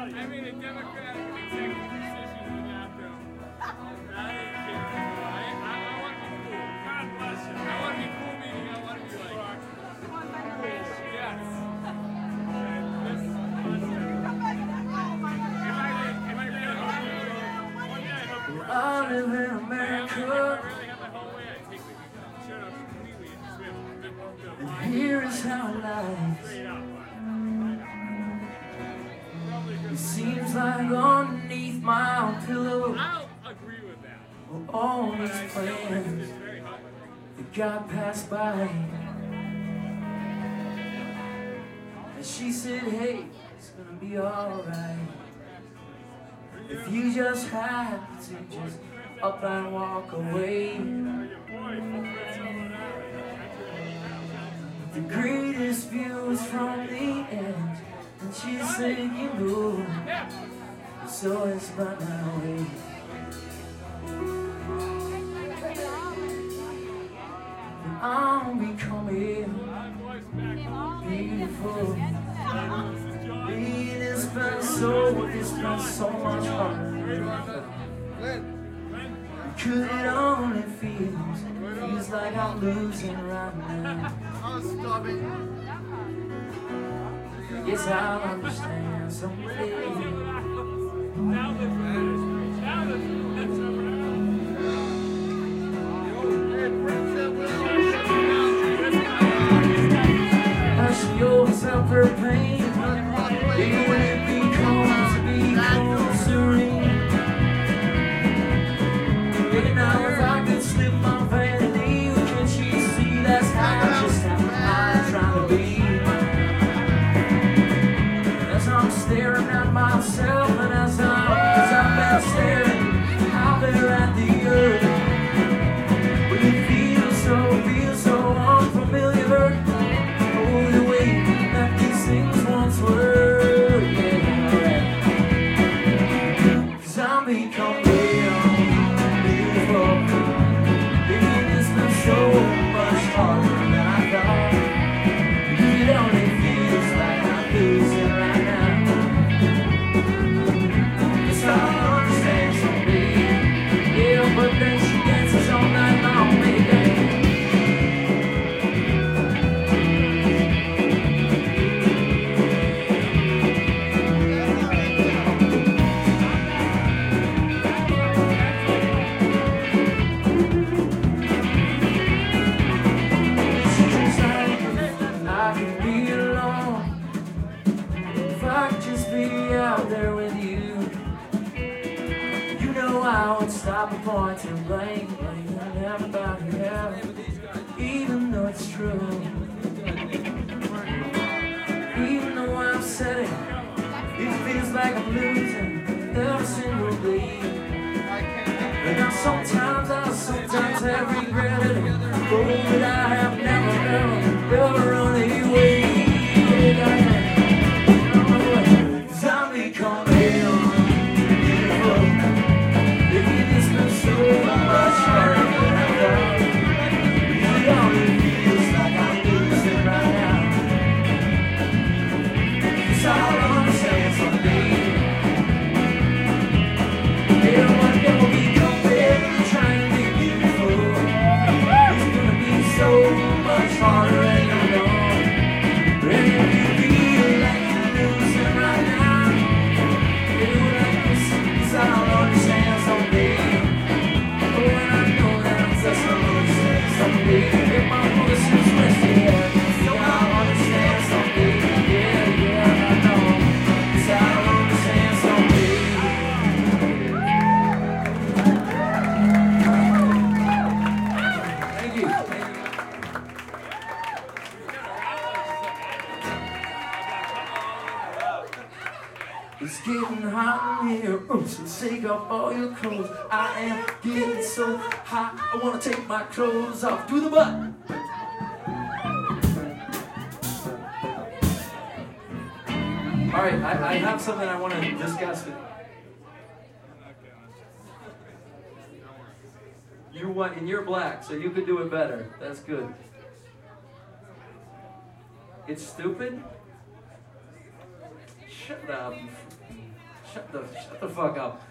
I made a democratic executive decision in the bathroom. I didn't care. I want to be cool. God bless you. I want to be cool, meaning I want to be like cool. Yes. I live in America, and here is how life. It seems like underneath my pillow were all these plans that got passed by. And she said, hey, it's gonna be alright if you just have to just up and walk away. The greatest view is from the end, and she said, you know, it's always about my way. And I'm becoming beautiful. It's been so much harder. Could it only feels like I'm losing right now. Stop it. Yes, I'll understand someday. Hush yourself her pain. When it becomes to be closer in. And now if I could slip my vanity, can she see that's how just how I'm trying to be? As I'm staring at myself, and as I've been staring out there at the earth, but it feels so unfamiliar. Oh, the way that these things once were, yeah. 'Cause I'm becoming beautiful. Baby, it's been so much harder than I thought. It only feels like I'm losing right now. Guess I'll understand someday. Yeah, but then she dances all night long, baby. I could be alone if I could just be out there with you. You know I would stop and point and blame everybody else, even though it's true. Even though I've said it, it feels like I'm losing every single day. And now sometimes I regret it. Oh, that I have never run away. 'Cause I'm becoming beautiful. It's been so much harder than I thought. It only feels like I'm losing right now. 'Cause I'll understand someday. Yeah, one day we'll become better, trying to be beautiful. It's gonna be so much harder, and I know. And if you feel like you're losing right now, you like this, 'cause I'll understand someday. Oh, and I know that I'm just gonna understand someday. If my voice is resting, so I'll understand someday. Yeah, I know, 'cause I'll understand someday. Thank you. It's getting hot in here, so take off all your clothes. I am getting so hot, I wanna take my clothes off. Do the butt. All right, I have something I want to discuss with you. You want, and you're black, so you could do it better. That's good. It's stupid? Shut up. Shut the fuck up.